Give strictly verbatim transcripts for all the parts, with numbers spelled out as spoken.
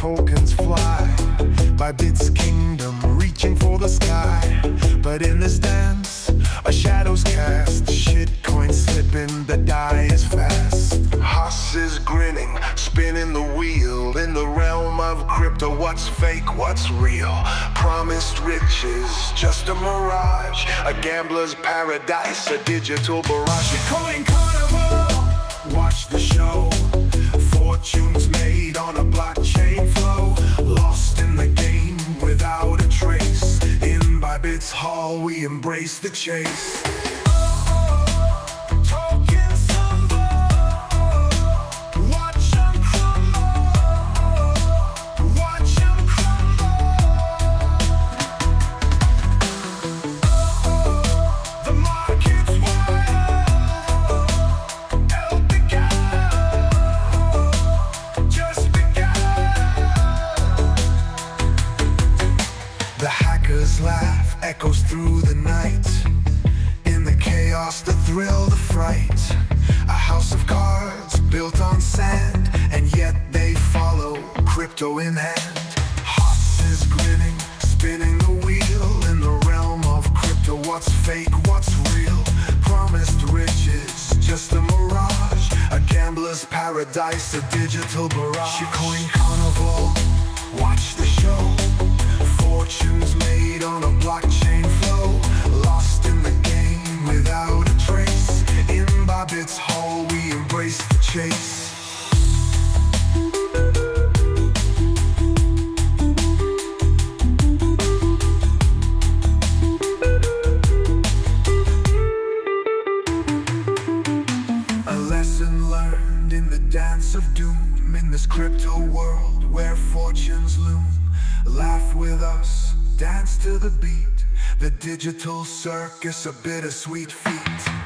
tokens fly. Bybit's kingdom reaching for the sky. But in this dance, a shadow's cast. Shitcoin slipping, the die is fast. Haas is grinning, spinning the wheel. In the realm of crypto, what's fake, what's real? Promised riches, just a mirage. A gambler's paradise, a digital barrage. Shitcoin carnival, watch the show. Fortunes made on a blockchain flow. Lost in the game without a trace. In Bybit's hall we embrace the chase. The hackers laugh, echoes through the night. In the chaos, the thrill, the fright. A house of cards built on sand, and yet they follow, crypto in hand. Haas is grinning, spinning the wheel. In the realm of crypto, what's fake, what's real? Promised riches, just a mirage. A gambler's paradise, a digital barrage. Shitcoin carnival, watch the show. Fortunes made on a blockchain flow. Lost in the game without a trace. In Bybit's hall we embrace the chase. A lesson learned in the dance of doom. In this crypto world where fortunes loom. Laugh with us, dance to the beat. The digital circus, a bittersweet feat.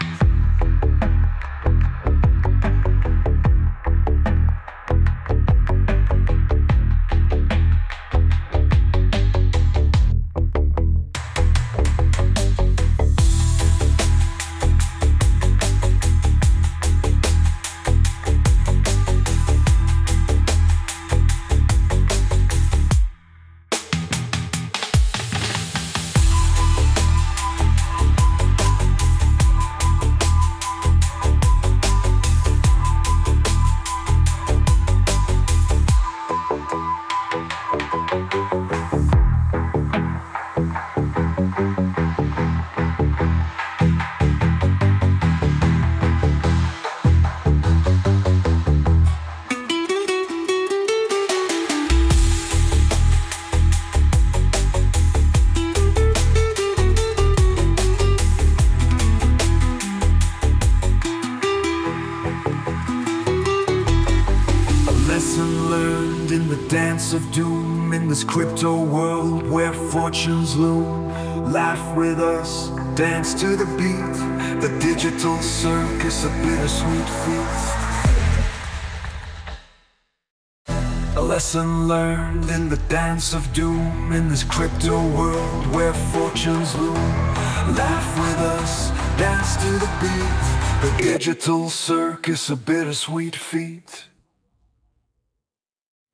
Lesson learned in the dance of doom. In this crypto world where fortunes loom. Laugh with us, dance to the beat. The digital circus, a bittersweet feast. A lesson learned in the dance of doom. In this crypto world where fortunes loom. Laugh with us, dance to the beat. The digital circus, a bittersweet feat.